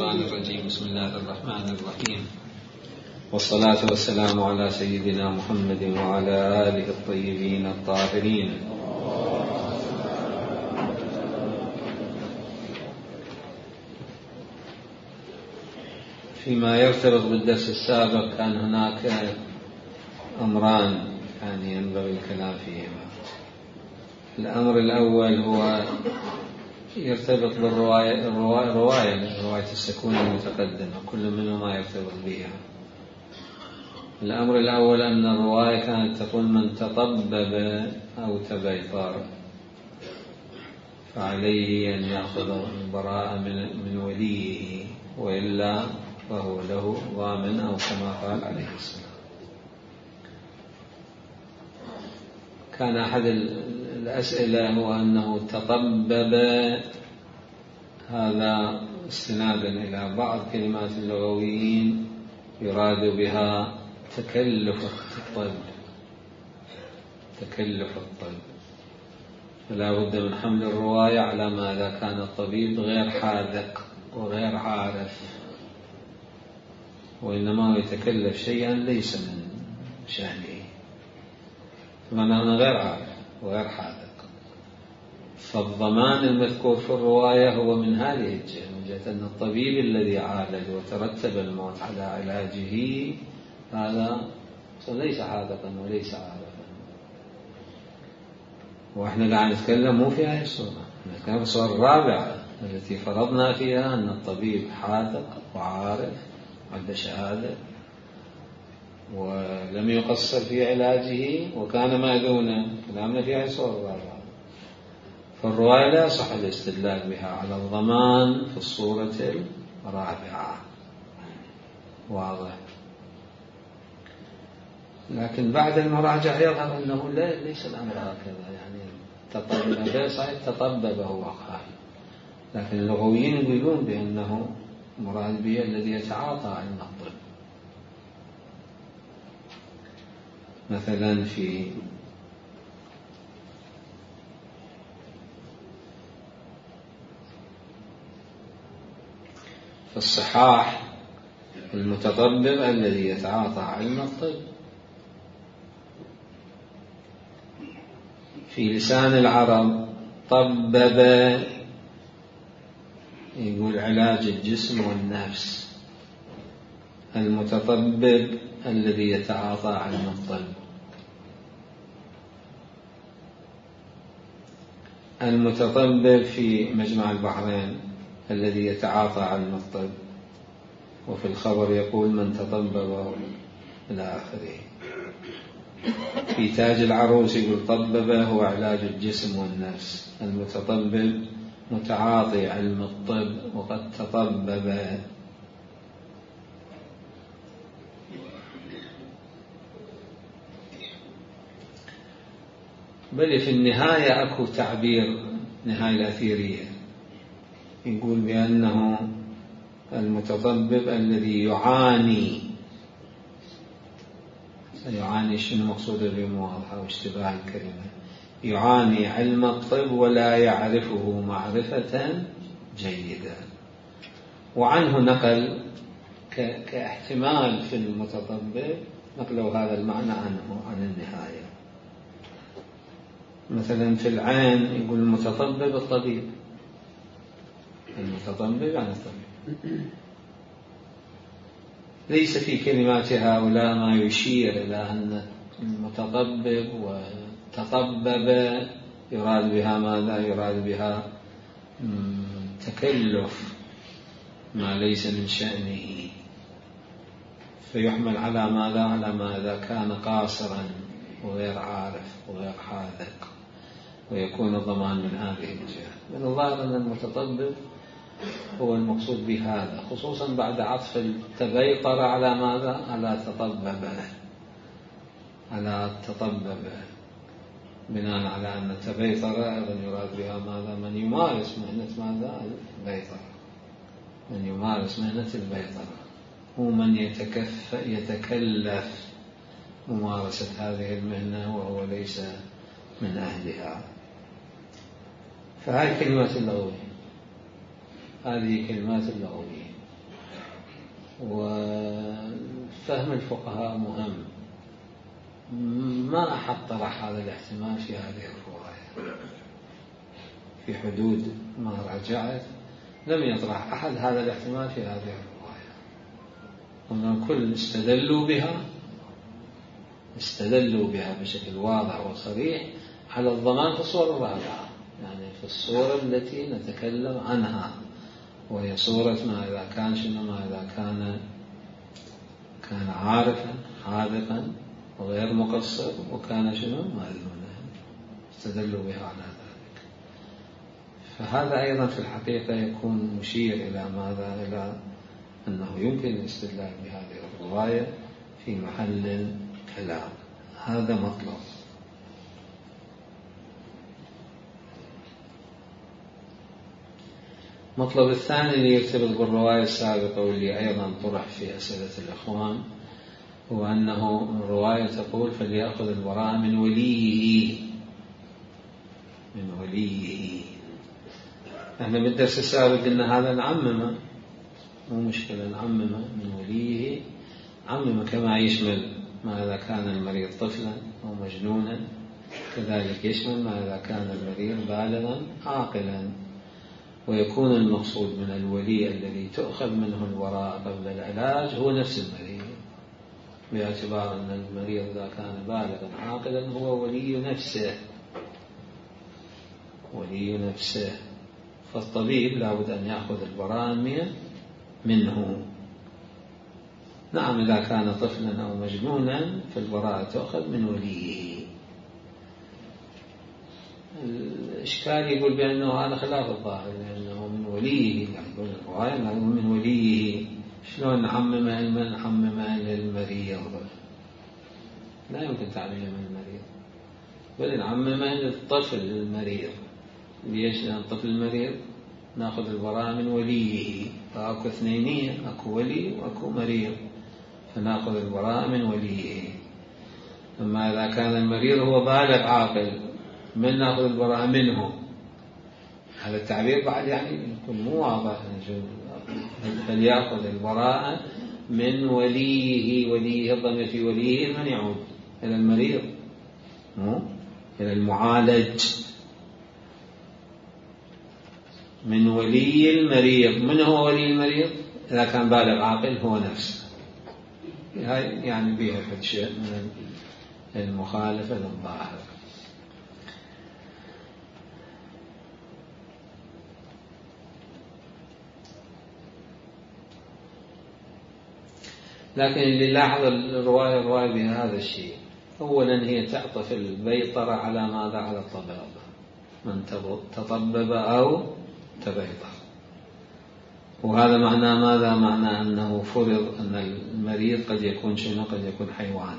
الشيطان الرجيم. بسم الله الرحمن الرحيم، والصلاة والسلام على سيدنا محمد وعلى آله الطيبين الطاهرين. فيما يرتبط بالدرس السابق كان هناك أمران كان ينبغي الكلام فيهما. الأمر الأول هو يرتبط رواية السكون المتقدمة، كل منهما يرتبط بها. الأمر الأول أن الرواية كانت تقول من تطبب أو تبيطر فعليه أن يأخذ البراءة من وليه، وإلا فهو له ضامن، أو كما قال عليه السلام. كان أحد الأسئلة هو أنه تطبب، هذا استنادا إلى بعض كلمات اللغويين يراد بها تكلف الطب، فلا بد من حمل الرواية على ما إذا كان الطبيب غير حاذق وغير عارف، وإنما يتكلف شيئا ليس من شأنه، فمعناه غير عارف وغير حاذق. فالضمان المذكور في الرواية هو من هذه الجهة، من جهة أن الطبيب الذي عالج وترتب الموت على علاجه هذا ليس حاذقا وليس عارفا. وإحنا قاعد نتكلم مو في هذه الصورة، نتكلم في الصورة الرابعة التي فرضنا فيها أن الطبيب حاذق وعارف عنده شهادة ولم يقصر في علاجه وكان مأذونا. كلامنا في هذه الصورة الرابعة. فالرواية لا يصح الاستدلال بها على الضمان في الصورة الرابعة، واضح. لكن بعد المراجعة يظهر أنه ليس الأمر هكذا، يعني تطبب صحيح، تطبب هو قال، لكن اللغويين يقولون بأنه مراد به الذي يتعاطى علم الطب. مثلا في الصحاح المتطبب الذي يتعاطى علم الطب. في لسان العرب طبب يقول علاج الجسم والنفس، المتطبب الذي يتعاطى علم الطب. المتطبب في مجمع البحرين الذي يتعاطى علم الطب، وفي الخبر يقول من تطبب إلى آخره. في تاج العروس يقول طبب هو علاج الجسم والنفس، المتطبب متعاطي علم الطب وقد تطبب. بل في النهاية أكو تعبير، نهاية الأثيرية، يقول بأنه المتطبب الذي يعاني شنو مقصود بمواضحة واشتباه الكلمة، يعاني علم الطب ولا يعرفه معرفة جيدة. وعنه نقل كاحتمال في المتطبب، نقلوا هذا المعنى عنه عن النهاية. مثلا في العين يقول المتطبب الطبيب، المتطبب عن الطبيب. ليس في كلمات هؤلاء ما يشير إلى أن المتطبب وتطبب يراد بها ماذا؟ يراد بها تكلف ما ليس من شأنه، فيحمل على ماذا؟ على ما إذا كان قاصرا وغير عارف وغير حاذق، ويكون الضمان من هذه الجهة. من الظاهر أن المتطبب هو المقصود بهذا، خصوصا بعد عطف التبيطر على ماذا؟ على تطبب، بناء على أن التبيطر أيضا يراد بها ماذا؟ من يمارس مهنة ماذا؟ البيطرة. من يمارس مهنة البيطرة هو من يتكلف ممارسة هذه المهنة وهو ليس من أهلها. فهذه كلمات اللغوية، هذه كلمات اللغوية. وفهم الفقهاء مهم. ما أحد طرح هذا الاحتمال في هذه الرواية، في حدود ما رجعت لم يطرح أحد هذا الاحتمال في هذه الرواية، وأن الكل استدلوا بها بشكل واضح وصريح على الضمان في الصورة الرابعة، يعني في الصورة التي نتكلم عنها، وهي صورة ما إذا كان شنو، ما إذا كان عارفا حاذقا وغير مقصر، وكان شنو مأذونا، استدلوا بها على ذلك. فهذا أيضا في الحقيقة يكون مشير إلى ماذا؟ إلى أنه يمكن الاستدلال بهذه الرواية في محل الكلام. هذا مطلب. المطلب الثاني اللي يرتبط بالرواية السابقة واللي أيضا طرح في أسئلة الإخوان، هو أنه الرواية تقول فليأخذ البراءة من وليه. احنا بالدرس السابق قلنا هذا نعممه، مو مشكلة نعممه من وليه، عممه كما يشمل ما إذا كان المريض طفلا أو مجنونا، كذلك يشمل ما إذا كان المريض بالغا عاقلا. ويكون المقصود من الولي الذي تؤخذ منه البراءة قبل العلاج هو نفس المريض، باعتبار أن المريض إذا كان بالغا عاقلا هو ولي نفسه، فالطبيب لابد أن يأخذ البراءة منه. نعم إذا كان طفلا أو مجنونا فالبراءة تؤخذ من وليه. الإشكال يقول بأنه هذا خلاف الظاهر، لأنه من وليه، يقول الرواية من وليه، شلون نعممه للمريض؟ لا يمكن تعميمه من المريض، بل نعممه للطفل المريض. ليش؟ لأن الطفل المريض نأخذ البراءة من وليه، فأكو اثنينية، أكو ولي وأكو مريض، فنأخذ البراءة من وليه. أما إذا كان المريض هو بالغ عاقل من نأخذ البراءة منه. هذا التعبير بعد يعني يكون مو واضح، فليأخذ البراءة من وليه الضمير في وليه من يعود؟ إلى المريض، مو إلى المعالج. من ولي المريض. من هو ولي المريض؟ إذا كان بالغ عاقل هو نفسه. يعني بها في شيء من المخالفة للظاهر. لكن اللي لاحظ الرواية بهذا الشيء، أولا هي تعطف البيطرة على ماذا؟ على الطبابة، من تطبب أو تبيطر. وهذا معناه ماذا؟ معناه أنه فرض أن المريض قد يكون شنو؟ قد يكون حيوان.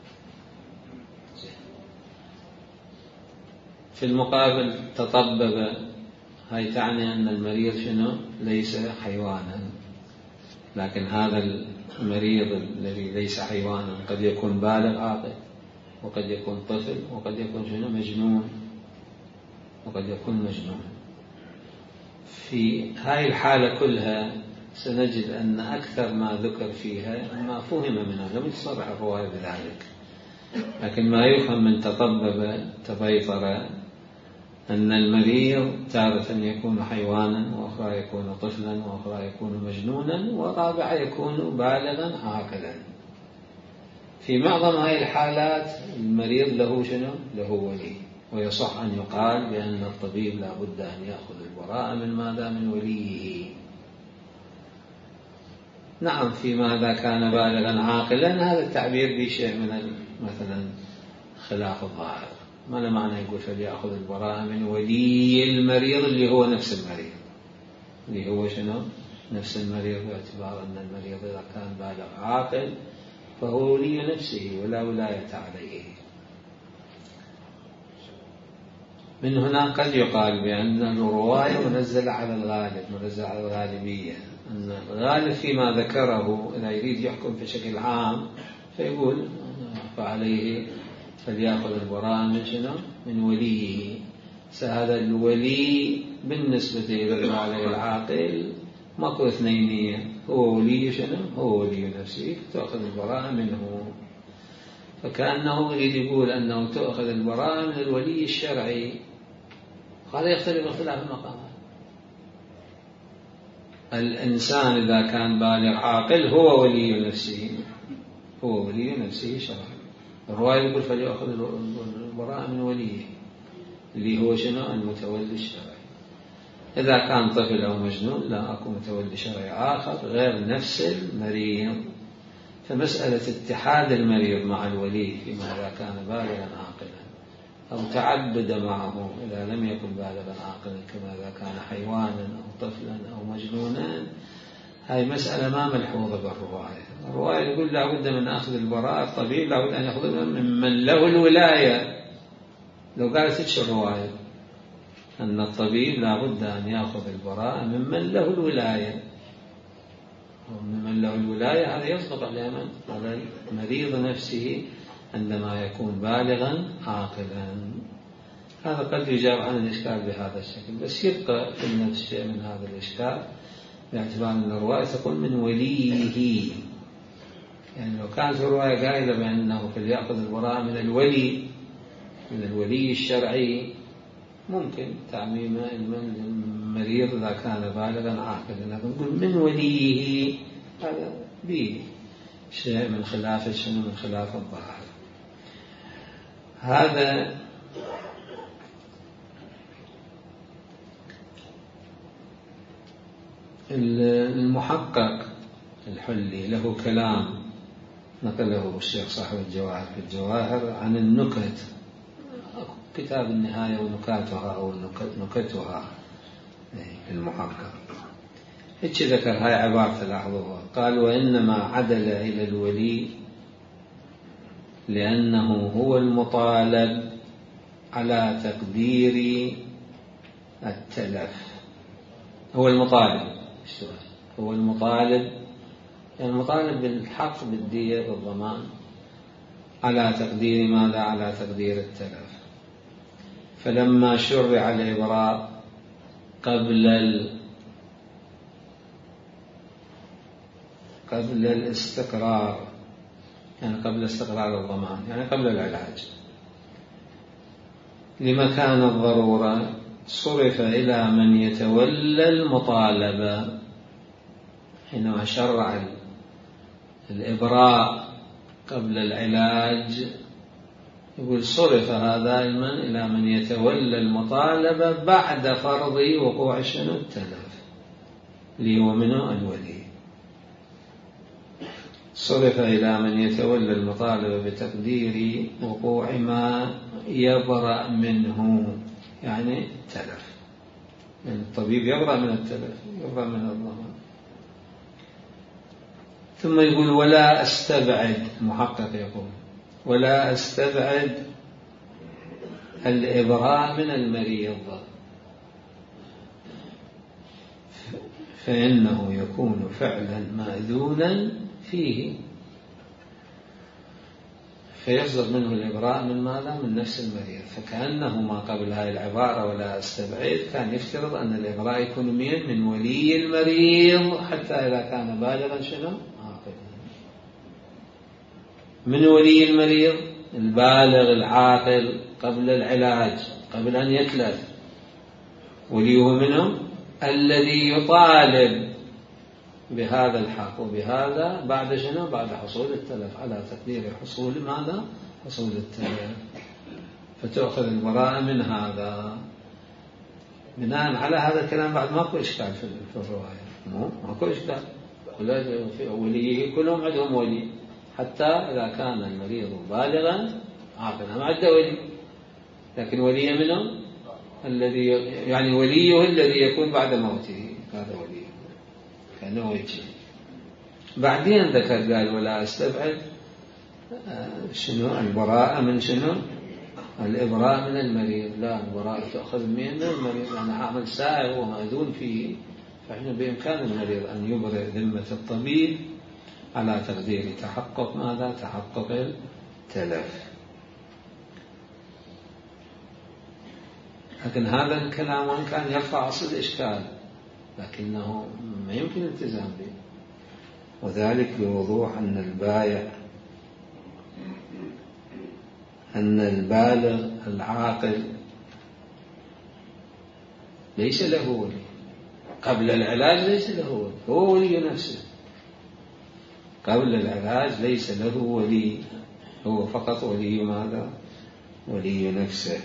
في المقابل تطبب، هاي تعني أن المريض شنو؟ ليس حيوانا. لكن هذا المريض الذي ليس حيوانا قد يكون بالغ عاقل، وقد يكون طفل، وقد يكون شنو؟ مجنون، وقد يكون مجنون. في هاي الحالة كلها سنجد أن أكثر ما ذكر فيها ما فهم منها، لم تصرح الرواية بذلك، لكن ما يفهم من تطبب تبيطر أن المريض تارة يكون حيوانا، وأخرى يكون طفلا، وأخرى يكون مجنونا، ورابعا يكون بالغا عاقلا. في معظم هذه الحالات المريض له شنو؟ له ولي، ويصح أن يقال بأن الطبيب لا بد أن يأخذ البراءة من ماذا؟ من وليه. نعم في ماذا كان بالغا عاقلا، هذا التعبير بشيء من مثلا خلاف الظاهر. ما معنى يقول فليأخذ البراءة من ولي المريض اللي هو نفس المريض، اللي هو شنو؟ نفس المريض، باعتبار أن المريض إذا كان بالغ عاقل فهو ولي نفسه ولا ولاية عليه. من هنا قد يقال بأن الرواية منزلة على الغالب، منزلة على الغالبية، أن الغالب فيما ذكره إذا يريد يحكم بشكل عام فيقول فعليه فليأخذ البراءة من شنو؟ من وليه. فهذا الولي بالنسبة إلى البالغ العاقل ماكو اثنينية، هو ولي شنو؟ هو ولي نفسه، تأخذ البراءة منه. فكأنه يريد يقول أنه تأخذ البراءة من الولي الشرعي. هذا يختلف اختلاف المقامات. الإنسان إذا كان بالغ عاقل هو ولي نفسه، هو ولي نفسه شرعا. الرواية يقول فليأخذ البراءة من وليه اللي هو شنو؟ المتولي الشرعي. إذا كان طفل أو مجنون لا أكو متولي شرعي آخر غير نفس المريض. فمسألة اتحاد المريض مع الولي فيما إذا كان بالغا عاقلا أو تعبد معه إذا لم يكن بالغا عاقلا كما إذا كان حيوانا أو طفلا أو مجنونا، هاي مسألة ما ملحوظة بالرواية. الرواية يقول لا بد من أخذ البراءة، الطبيب لا بد أن يأخذ ممن له الولاية. لو قالت إيش الرواية؟ أن الطبيب لا بد أن يأخذ البراءة ممن له الولاية، ومن له الولاية هذا يصدق على من؟ على مريض نفسه عندما يكون بالغا عاقلا. هذا قد يجاب عن الإشكال بهذا الشكل، بس يبقى في النفس شيء من هذا الإشكال باعتبار أن الرواية تقول من وليه. يعني لو كانت الرواية قائلة بأنه فليأخذ البراءة من الولي، من الولي الشرعي، ممكن تعميم المريض إذا كان بالغا عاقلا، لكن نقول من وليه، هذا به شيء من خلاف شنو؟ من خلاف الظاهر. هذا المحقق الحلي له كلام نقله الشيخ صاحب الجواهر في الجواهر عن النكت، كتاب النهاية ونكاتها أو نكتها في المحقق. هيك ذكر هاي عبارة لاحظوها، قال وإنما عدل إلى الولي لأنه هو المطالب على تقدير التلف. هو المطالب، هو المطالب، يعني المطالب بالحق بالدية بالضمان على تقدير ماذا؟ على تقدير التلف. فلما شرع الإبراء قبل الاستقرار، يعني قبل استقرار الضمان، يعني قبل العلاج، لمكان الضرورة صرف إلى من يتولى المطالبة. حينما شرع الإبراء قبل العلاج يقول صرف هذا إلى من يتولى المطالبة بعد فرض وقوع شنو؟ التلف، اللي هو منه الولي. صرف إلى من يتولى المطالبة بتقدير وقوع ما يبرأ منه، يعني تلف. يعني الطبيب يبرأ من التلف، يبرأ من الضمان. ثم يقول ولا أستبعد، محقق يقول ولا أستبعد الإبراء من المريض، فإنه يكون فعلا مأذونا فيه، فيصدر منه الإبراء من ماذا؟ من نفس المريض. فكأنه ما قبل هذه العبارة ولا أستبعد كان يفترض أن الإبراء يكون من ولي المريض حتى إذا كان بالغا شنو؟ عاقلا. من ولي المريض البالغ العاقل قبل العلاج، قبل أن يتلف، وليه منه الذي يطالب بهذا الحق وبهذا بعد شنو؟ بعد حصول التلف، على تقدير حصول ماذا؟ حصول التلف. فتأخذ البراءة من هذا. بناء على هذا الكلام بعد ماكو إشكال في الرواية، ماكو إشكال. وليه كلهم عندهم ولي، حتى إذا كان المريض بالغا عاقلا ما عنده ولي، لكن ولي منه الذي يعني وليه الذي يكون بعد موته، هذا وليه كأنه يجي. بعدين ذكر قال ولا أستبعد شنو؟ البراءة من شنو؟ الإبراء من المريض. لا، البراءة تأخذ من المريض، يعني عمل سائغ ومأذون فيه، فإحنا بإمكان المريض أن يبرئ ذمة الطبيب على تقدير تحقق ماذا؟ تحقق التلف. لكن هذا الكلام وإن كان يرفع أصل الإشكال، لكنه ما يمكن الالتزام به، وذلك بوضوح أن البالغ العاقل ليس له ولي قبل العلاج، ليس له ولي، هو ولي نفسه. قبل العلاج ليس له ولي، هو فقط ولي ماذا؟ ولي نفسه.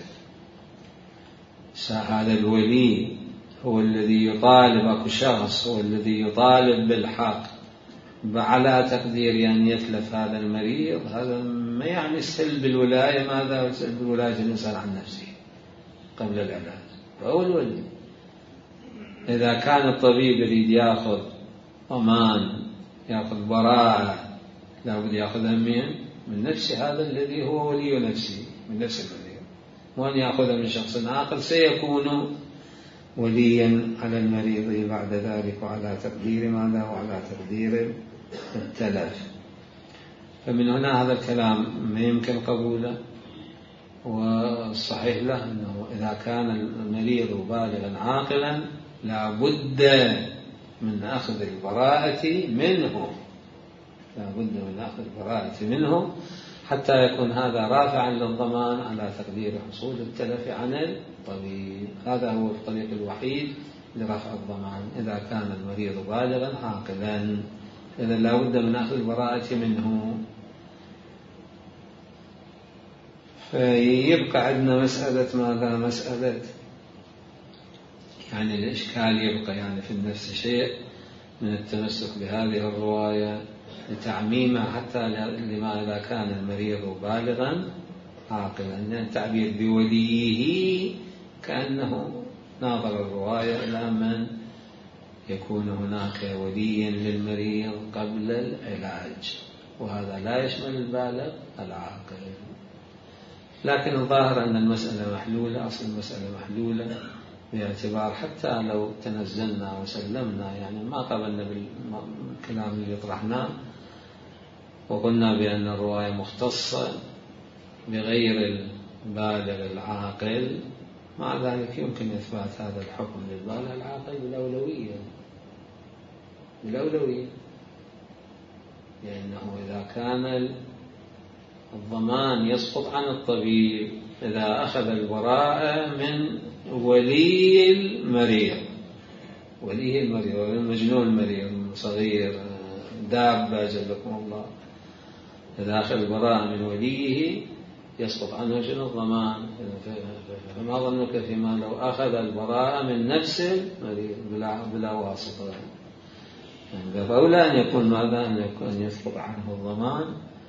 هذا الولي هو الذي يطالب، أكو شخص هو الذي يطالب بالحق على تقدير أن يتلف هذا المريض. هذا ما يعني سلب الولاية، ماذا؟ سلب ولاية الإنسان عن نفسه قبل العلاج، فهو الولي. إذا كان الطبيب يريد يأخذ أمان، يأخذ براءة، لا بد يأخذها من نفسه، هذا الذي هو ولي نفسه، من نفس المريض، وأن يأخذها من شخص آخر سيكون وليا على المريض بعد ذلك، وعلى تقدير ماذا؟ وعلى تقدير التلف. فمن هنا هذا الكلام ما يمكن قبوله، والصحيح له أنه إذا كان المريض بالغا عاقلا لا بد من أخذ البراءة منه، لا بد من أخذ البراءة منه حتى يكون هذا رافعا للضمان على تقدير حصول التلف عن الطبيب. هذا هو الطريق الوحيد لرفع الضمان إذا كان المريض بالغا عاقلا، إذا لا بد من أخذ البراءة منه. فيبقى عندنا مسألة ماذا؟ مسألة يعني الإشكال يبقى يعني في النفس شيء من التمسك بهذه الرواية لتعميمها حتى لما إذا كان المريض بالغا عاقلا، يعني التعبير بوليه كأنه ناظر الرواية إلى من يكون هناك ولي للمريض قبل العلاج، وهذا لا يشمل البالغ العاقل. لكن الظاهر أن المسألة محلولة، أصل المسألة محلولة باعتبار حتى لو تنزلنا وسلمنا، يعني ما قبلنا بالكلام اللي طرحناه وقلنا بأن الرواية مختصة بغير البالغ العاقل، مع ذلك يمكن إثبات هذا الحكم للبالغ العاقل بالأولوية، لأنه إذا كان الضمان يسقط عن الطبيب إذا أخذ البراءة من ولي المريض، والمجنون المريض صغير دابة جزاكم الله، إذا أخذ البراءة من وليه يسقط عنه الضمان. فما ظنك فيما لو أخذ البراءة من نفس المريض بلا واسطة؟ يعني فأولى أن يكون ماذا؟ أن يسقط عنه الضمان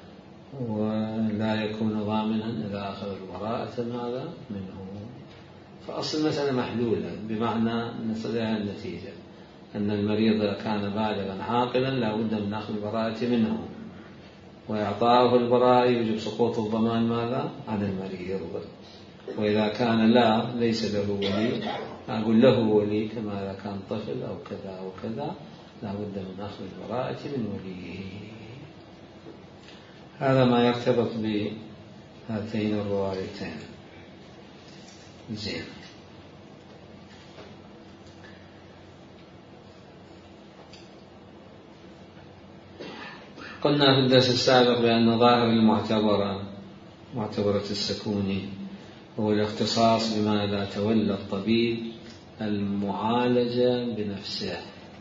ولا يكون ضامنا إذا أخذ البراءة ماذا منه. فأصل المسألة محلولة، بمعنى نستطيع النتيجة أن المريض إذا كان بالغا عاقلا لا بد من أخذ البراءة منه، وإعطاءه البراءة يجب سقوط الضمان ماذا؟ عن المريض. وإذا كان ليس له ولي، أقول له ولي كما إذا كان طفل أو كذا أو كذا، لا بد من أخذ البراءة من وليه. هذا ما يرتبط بهاتين الروايتين. زين. قلنا في الدرس السابق بأن ظاهر معتبرة السكوني هو الاختصاص بما إذا تولى الطبيب المعالجة بنفسه،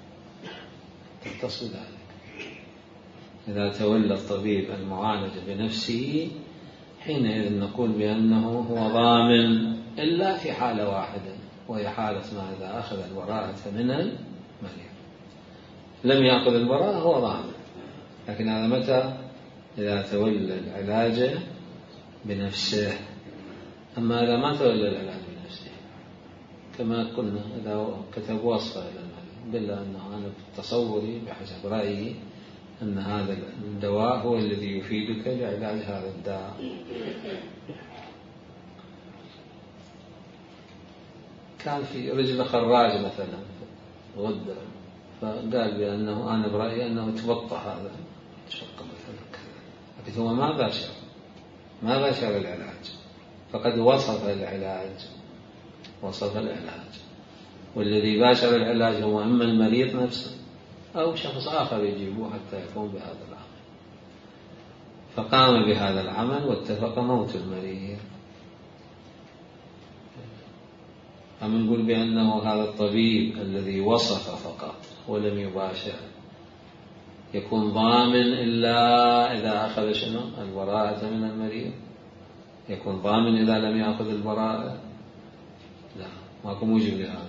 تختص ذلك. إذا تولى الطبيب المعالجة بنفسه حينئذ نقول بأنه هو ضامن، إلا في حالة واحدة، وهي حالة ما إذا أخذ البراءة من المريض. لم يأخذ البراءة هو ضامن، لكن هذا متى؟ إذا تولى العلاج بنفسه. أما إذا ما تولى العلاج بنفسه كما قلنا، إذا كتب وصفة إلى المريض بالله أنه أنا بتصوري بحسب رأيي أن هذا الدواء هو الذي يفيدك لعلاج هذا الداء، كان في رجل خراج مثلا غدة، فقال بأنه أنا برأيي أنه تبطأ هذا شق مثلا، لكن هو ما باشر العلاج، فقد وصف العلاج. والذي باشر العلاج هو إما المريض نفسه أو شخص آخر يجيبه حتى يقوم بهذا العمل، فقام بهذا العمل واتفق موت المريض. أم نقول بأنه هذا الطبيب الذي وصف فقط ولم يباشر يكون ضامن إلا إذا أخذ شنو؟ البراءة من المريض؟ يكون ضامن إذا لم يأخذ البراءة؟ لا، ماكو موجب لهذا.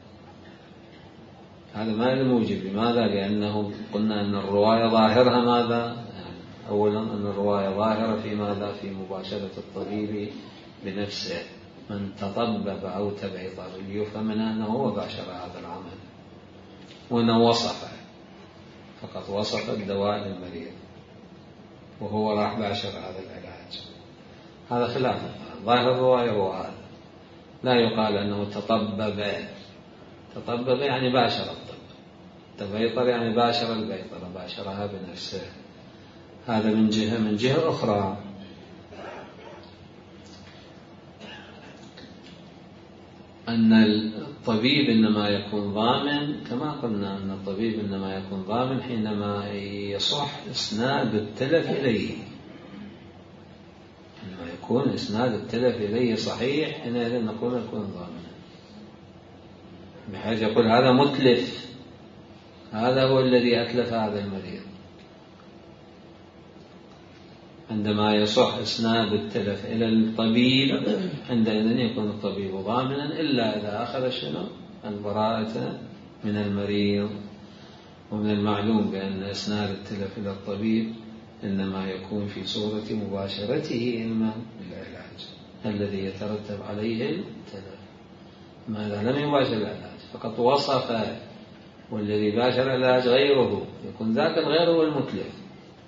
هذا ما له موجب. لماذا؟ لأنه قلنا أن الرواية ظاهرها ماذا؟ يعني أولا أن الرواية ظاهرة في ماذا؟ في مباشرة الطبيب بنفسه. من تطبب أو تبيطر ليفهم منه أنه هو باشر هذا العمل، وأنه وصفه فقط، وصف الدواء للمريض وهو راح باشر هذا العلاج. هذا خلاف ظاهر الرواية هو هذا. لا يقال أنه تطبب. تطبب يعني باشر الطب، تبيطر يعني باشر البيطرة، باشرها بنفسه. هذا من جهة. من جهة أخرى أن الطبيب إنما يكون ضامن، كما قلنا أن الطبيب إنما يكون ضامن حينما يصح إسناد التلف إليه. حينما يكون إسناد التلف إليه صحيح حينئذ نقول يكون ضامنا، بحيث يقول هذا متلف، هذا هو الذي أتلف هذا المريض. عندما يصح إسناد التلف إلى الطبيب عندئذ يكون الطبيب ضامنا، إلا إذا أخذ شنو؟ البراءة من المريض. ومن المعلوم بأن إسناد التلف إلى الطبيب إنما يكون في صورة مباشرته إما بالعلاج الذي يترتب عليه التلف. ماذا لم يباشر العلاج فقط وصف، والذي باشر العلاج غيره، يكون ذاك الغير هو المتلف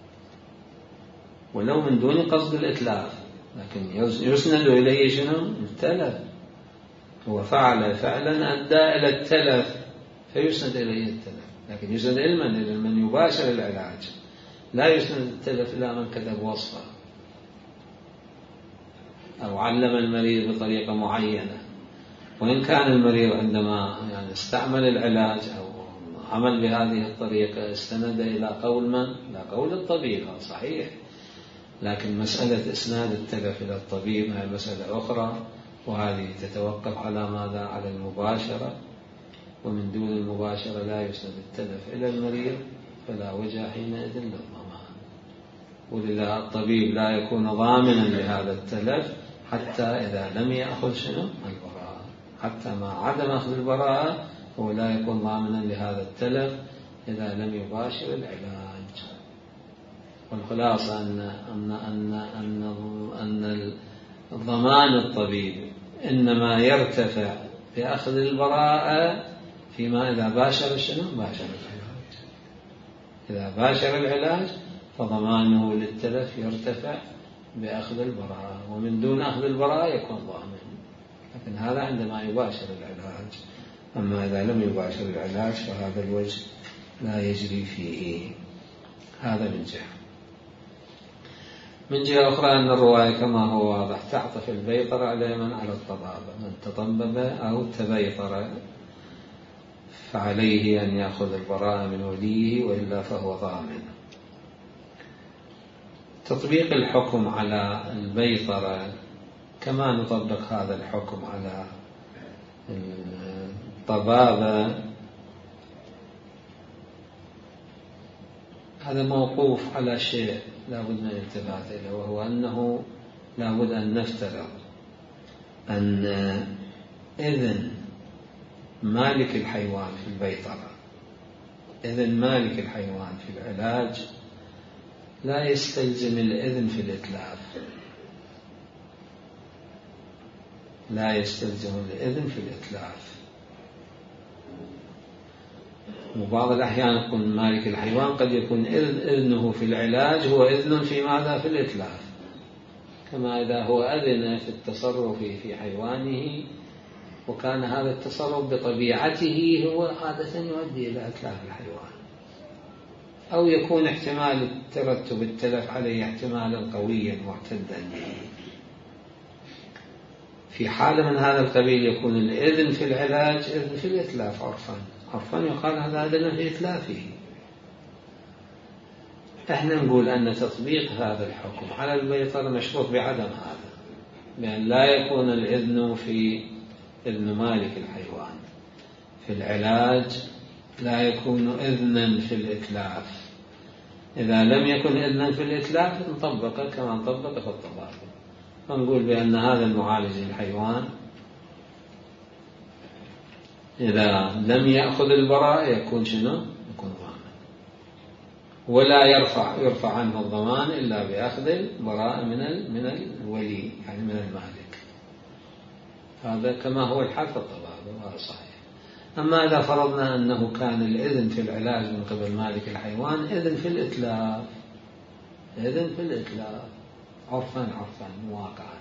ولو من دون قصد الإتلاف، لكن يسند إليه شنو؟ التلف. هو فعل فعلا أدى إلى التلف فيسند إليه التلف، لكن يسند علما إلى من يباشر العلاج، لا يسند التلف إلى من كتب وصفه أو علم المريض بطريقة معينة. وإن كان المريض عندما يعني استعمل العلاج أو عمل بهذه الطريقة استند إلى قول من؟ إلى قول الطبيب، صحيح، لكن مسألة إسناد التلف إلى الطبيب هي مسألة أخرى، وهذه تتوقف على ماذا؟ على المباشرة. ومن دون المباشرة لا يسند التلف إلى المريض، فلا وجه حينئذ للضمان. ولذا الطبيب لا يكون ضامنا لهذا التلف حتى إذا لم يأخذ شنو؟ البراءة. حتى مع عدم أخذ البراءة هو لا يكون ضامنا لهذا التلف إذا لم يباشر العلاج. والخلاصة أن ضمان الطبيب إنما يرتفع بأخذ البراءة فيما إذا باشر شنو؟ باشر العلاج. إذا باشر العلاج فضمانه للتلف يرتفع بأخذ البراءة، ومن دون أخذ البراءة يكون ضامن. لكن هذا عندما يباشر العلاج. أما إذا لم يباشر العلاج فهذا الوجه لا يجري فيه. هذا من جهة. من جهة أخرى أن الرواية كما هو واضح تعطف البيطر على من؟ على الطبابة. من تطبب أو تبيطر فعليه أن يأخذ البراءة من وليه، وإلا فهو ضامن. تطبيق الحكم على البيطرة كما نطبق هذا الحكم على الطبابة، هذا موقوف على شيء لا بد من الالتفات إليه، وهو أنه لا بد أن نفترض أن إذن مالك الحيوان في البيطرة، إذن مالك الحيوان في العلاج لا يستلزم الإذن في الإتلاف، لا يستلزم الإذن في الإتلاف. وبعض الأحيان يكون مالك الحيوان قد يكون إذنه في العلاج هو إذن في ماذا؟ في الإتلاف، كما إذا هو أذن في التصرف في حيوانه وكان هذا التصرف بطبيعته هو عادة يؤدي إلى إتلاف الحيوان، أو يكون احتمال ترتب التلف عليه احتمالا قويا معتدا به. في حالة من هذا القبيل يكون الإذن في العلاج إذن في الإتلاف عرفا يقال هذا أذن في إتلافه. احنا نقول أن تطبيق هذا الحكم على البيطرة مشروط بعدم هذا، بأن لا يكون الإذن في إذن مالك الحيوان، في العلاج لا يكون إذنا في الإتلاف. إذا لم يكن إذنا في الإتلاف نطبقه كما نطبق في الطبابة، فنقول بأن هذا المعالج الحيوان إذا لم يأخذ البراءة يكون شنو؟ يكون ضامن، ولا يرفع عنه الضمان إلا بأخذ البراءة من الولي، يعني من المالك. هذا كما هو الحال في الطبابة، وهذا صحيح. أما إذا فرضنا أنه كان الإذن في العلاج من قبل مالك الحيوان إذن في الإتلاف، إذن في الإتلاف عرفا واقعا،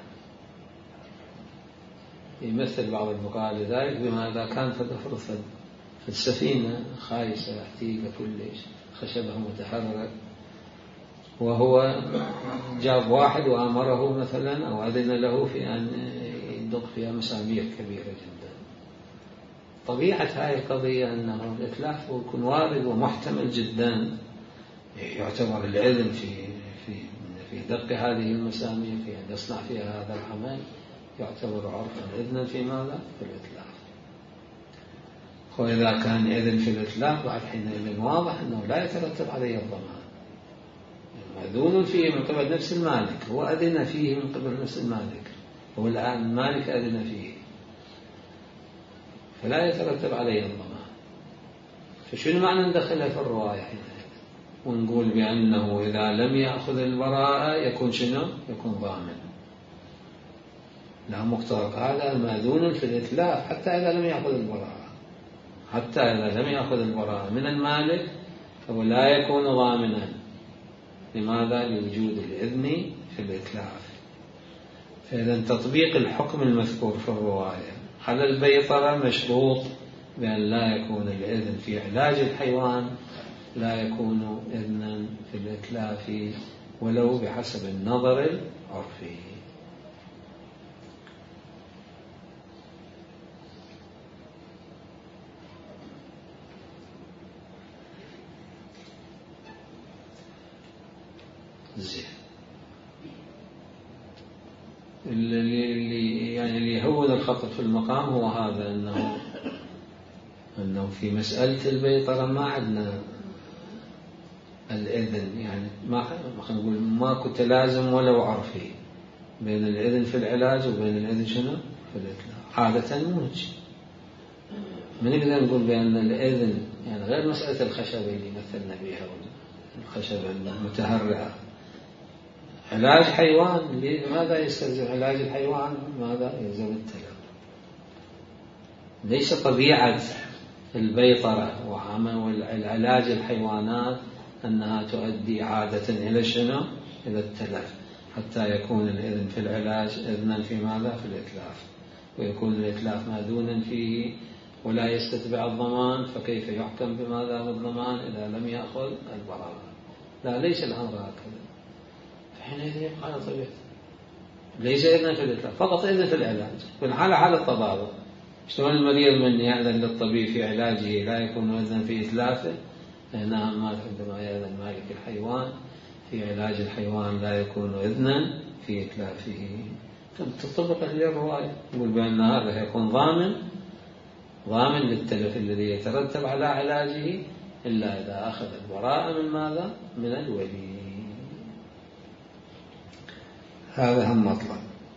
يمثل بعض الفقهاء لذلك بما إذا كان في السفينة خايسة احتيقة كلش خشبه متحرك، وهو جاب واحد وأمره مثلا أو أذن له في أن يدق فيها مسامير كبيرة جدا. طبيعة هذه القضية أنه الإتلاف يكون وارد ومحتمل جدا، يعتبر الإذن في دق هذه المسامير في أن يصنع فيها هذا العمل يعتبر عرفا إذنا في ماذا؟ في الإتلاف. وإذا كان إذن في الإتلاف بعد حينئذ واضح أنه لا يترتب عليه الضمان، مأذون فيه من قبل نفس المالك، هو أذن فيه من قبل نفس المالك، هو الآن المالك أذن فيه، فلا يترتب عليه الضمان. فشنو معنى ندخلها في الرواية حينئذ ونقول بأنه إذا لم يأخذ البراءة يكون شنو؟ يكون ضامن. لا مقتضى هذا المأذون في الإتلاف حتى إذا لم يأخذ البراءة، حتى إذا لم يأخذ البراءة من المالك فهو لا يكون ضامنا. لماذا؟ لوجود الإذن في الإتلاف. فإذا تطبيق الحكم المذكور في الرواية على البيطرة مشروط بأن لا يكون الإذن في علاج الحيوان، لا يكون إذنا في الإتلاف ولو بحسب النظر العرفي. زين. اللي يهون الخطر في المقام هو هذا، أنه في مسألة البيطرة ما عندنا الإذن، يعني ما خلينا نقول ماكو تلازم ولو عرفي بين الإذن في العلاج وبين الإذن شنو في الإتلاف. عادة موجه ما نقدر نقول بأن الإذن يعني غير مسألة الخشبة اللي مثلنا بها، الخشبة المتهرعة علاج حيوان. لماذا يستلزم علاج الحيوان؟ ماذا يلزم التلف؟ ليس طبيعة البيطرة والعلاج الحيوانات أنها تؤدي عادة إلى شنو؟ إلى التلف، حتى يكون الإذن في العلاج إذنا في ماذا؟ في الإتلاف، ويكون الإتلاف مأذونا فيه ولا يستتبع الضمان، فكيف يحكم بماذا بالضمان إذا لم يأخذ البراءة؟ لا، ليس الأمر هكذا. فحينئذ يبقى على طبيعته، ليس إذن في الإتلاف، فقط إذن في العلاج. في حال الطبابة شلون المريض من يأذن للطبيب في علاجه لا يكون إذن في إتلافه؟ نعم، عندما يأذن مالك الحيوان في علاج الحيوان لا يكون إذنا في إتلافه. تطبق هذه الرواية، نقول بأن هذا يكون ضامن للتلف الذي يترتب على علاجه إلا إذا أخذ البراءة من ماذا؟ من الولي. هذا هم مطلب.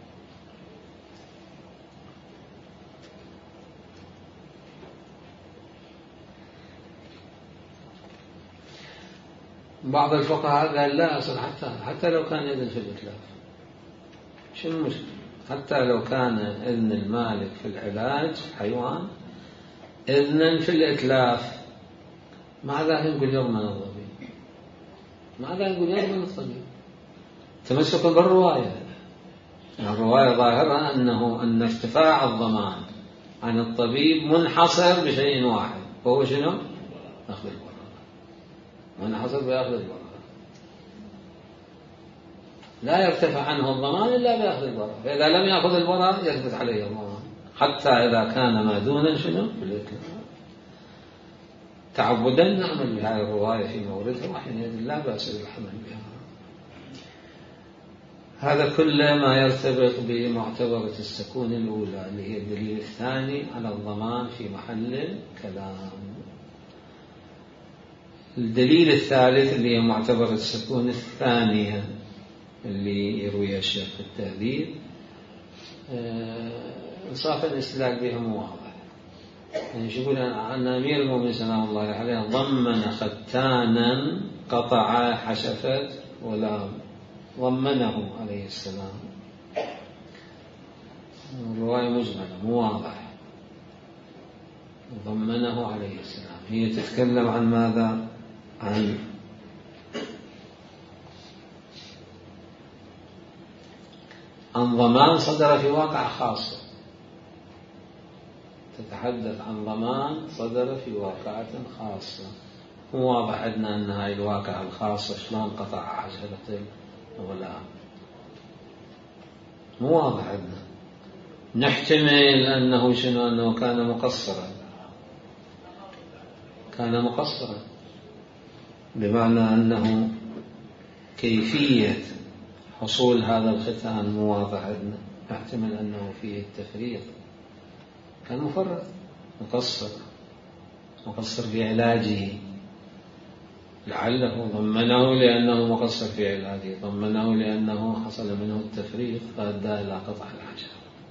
بعض الفقهاء قال لا أصل حتى لو كان إذن في الإتلاف، شو المشكلة؟ حتى لو كان إذن المالك في العلاج حيوان إذنا في الإتلاف، ماذا نقول يضمن الطبيب؟ ماذا نقول يضمن الطبيب؟ تمسكوا بالرواية. الرواية ظاهرة أن ارتفاع الضمان عن الطبيب منحصر بشيء واحد، وهو شنو؟ أخذ البراءة. منحصر بأخذ البراءة. لا يرتفع عنه الضمان إلا بأخذ البراء، فإذا لم يأخذ البراء يثبت عليه الضمان، حتى إذا كان ماذونا شنو بالإطلاق. تعبدا نعمل بهذه الرواية في موردها، وحينئذ لا بأس بالحمل بها. هذا كل ما يرتبط بمعتبرة السكون الأولى اللي هي الدليل الثاني على الضمان في محل كلام. الدليل الثالث اللي هي معتبرة السكون الثانية اللي يرويها الشيخ في التهذيب، إنصافا الاستدلال بها مو واضح. يعني يقول أن أمير المؤمنين سلام الله عليه ضمن ختانا قطع حشفة ولا ضمنه عليه السلام. الرواية مجملة مو واضح. ضمنه عليه السلام هي تتكلم عن ماذا؟ عن ضمان صدر في واقع خاصة، تتحدث عن ضمان صدر في واقعة خاصة. مو واضح عندنا أن هاي الواقعة الخاصة شلون قطع حشفة الغلام، مو واضح عندنا. نحتمل أنه شنو، أنه كان مقصرا، بمعنى أنه كيفية حصول هذا الختان مو واضح عندنا. نحتمل أنه فيه التفريط، كان مفرط مقصر في علاجه، لعله ضمنه لأنه مقصر في علاجه، ضمنه لأنه حصل منه التفريط فأدى إلى قطع الحشفة.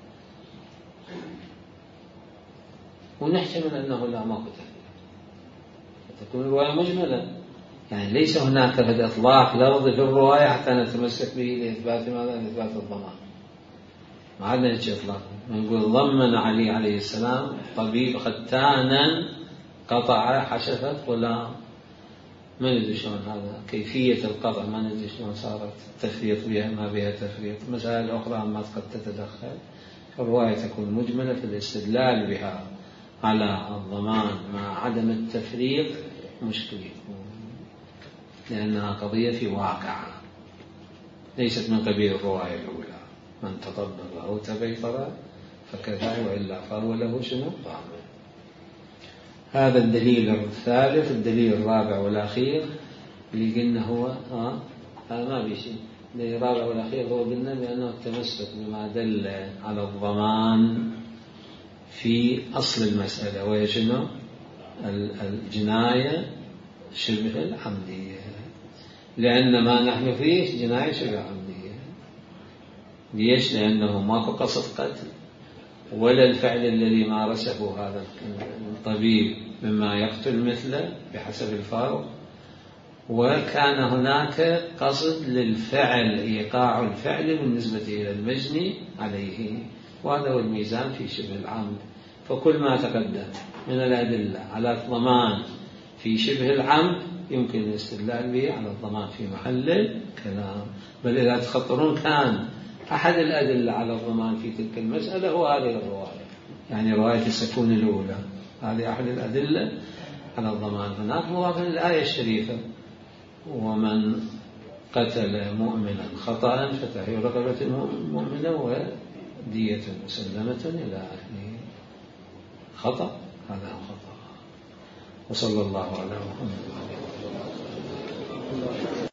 ونحتمل أنه لا ماكو تفريط، فتكون الرواية مجملة. يعني ليس هناك إطلاق لفظ في الرواية حتى نتمسك به لإثبات ماذا؟ لإثبات الضمان. ما عندنا هيك إطلاق. نقول ضمن علي عليه السلام طبيب ختانا قطع حشفة غلام، ما ندري شلون هذا كيفية القطع، ما ندري شلون صارت تفريط بها ما بها تفريط. مسائل أخرى ما قد تتدخل. الرواية تكون مجملة في الاستدلال بها على الضمان مع عدم التفريط مشكلة، لأنها قضية في واقع ليست من قبيل الرواية الأولى. من تطبق أو تبيطر فكذا، وإلا فهو له شنو ضامن. هذا الدليل الثالث. الدليل الرابع والأخير اللي قلنا هو ما بيشي. الدليل الرابع والأخير هو قلنا بأنه التمسك بما دل على الضمان في أصل المسألة، وهي شنو؟ الجناية شبه العمدية، لأن ما نحن فيه جناية شبه عمدية. ليش؟ لأنه ماكو قصد قتل، ولا الفعل الذي مارسه هذا الطبيب مما يقتل مثله بحسب الفارق، وكان هناك قصد للفعل، إيقاع الفعل بالنسبة إلى المجني عليه، وهذا هو الميزان في شبه العمد. فكل ما تقدم من الأدلة على الضمان في شبه العمد يمكن الاستدلال به على الضمان في محل كلام. بل إذا تخطرون كان أحد الأدلة على الضمان في تلك المسألة هو هذه الرواية، يعني رواية السكون الأولى، هذه أحد الأدلة على الضمان. هناك مضافا للآية الشريفة: ومن قتل مؤمنا خطأ فتحرير رقبة مؤمنة ودية مسلمة إلى أهله. خطأ، هذا خطأ. وصلى الله على محمد.